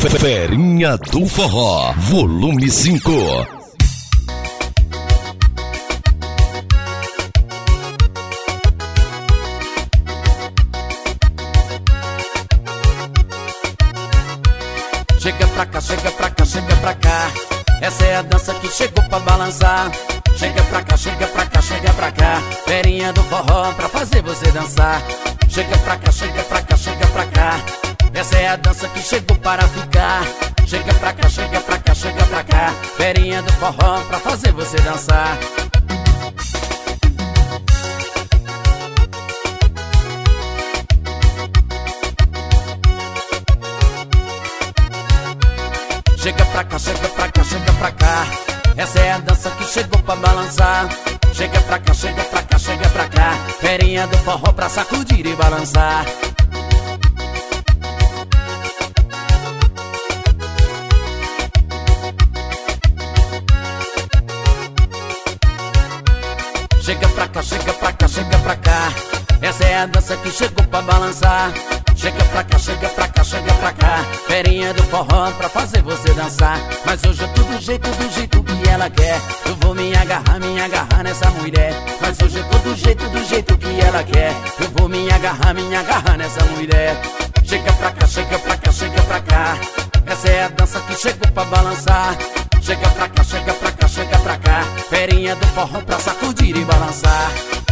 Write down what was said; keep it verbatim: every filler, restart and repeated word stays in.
Ferinha do Forró, volume cinco. Chega pra cá, chega pra cá, chega pra cá. Essa é a dança que chegou pra balançar. Chega pra cá, chega pra cá, chega pra cá. Ferinha do forró pra fazer você dançar. Chega pra cá, chega pra cá, chega pra cá. Essa é a dança que chegou para ficar. Chega pra cá, chega pra cá, chega pra cá. Ferinha do forró pra fazer você dançar. Chega pra cá, chega pra cá, chega pra cá. Essa é a dança que chegou pra balançar. Chega pra cá, chega pra cá, chega pra cá. Ferinha do forró pra sacudir e balançar. Chega pra cá, chega pra cá, chega pra cá. Essa é a dança que chegou pra balançar. Chega pra cá, chega pra cá, chega pra cá. Ferinha do forró pra fazer você dançar. Mas hoje eu tô do jeito, do jeito que ela quer. Eu vou me agarrar, me agarrar nessa mulher. Mas hoje eu tô do jeito, do jeito que ela quer. Eu vou me agarrar, me agarrar nessa mulher. Chega pra cá, chega pra cá, chega pra cá. Essa é a dança que chegou pra balançar. Chega pra cá, chega pra cá, chega pra cá. Ferinha do forró pra sacudir e balançar.